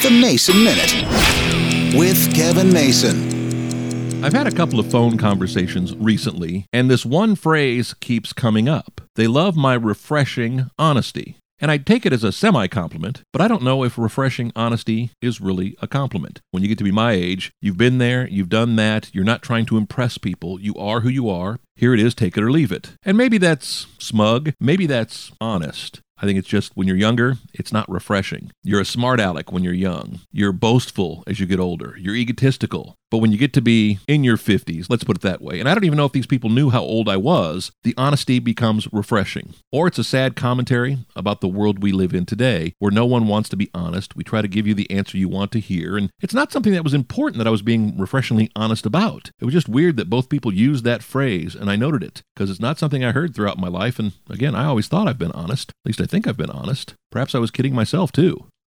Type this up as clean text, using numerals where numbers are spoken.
The Mason Minute with Kevin Mason. I've had a couple of phone conversations recently, and this one phrase keeps coming up. They love my refreshing honesty. And I take it as a semi-compliment, but I don't know if refreshing honesty is really a compliment. When you get to be my age, you've been there, you've done that, you're not trying to impress people, you are who you are. Here it is, take it or leave it. And maybe that's smug, maybe that's honest. I think it's just when you're younger, it's not refreshing. You're a smart aleck when you're young. You're boastful as you get older. You're egotistical. But when you get to be in your 50s, let's put it that way, and I don't even know if these people knew how old I was, the honesty becomes refreshing. Or it's a sad commentary about the world we live in today, where no one wants to be honest. We try to give you the answer you want to hear, and it's not something that was important that I was being refreshingly honest about. It was just weird that both people used that phrase, and I noted it, because it's not something I heard throughout my life, and again, I always thought I've been honest. At least I think I've been honest. Perhaps I was kidding myself, too.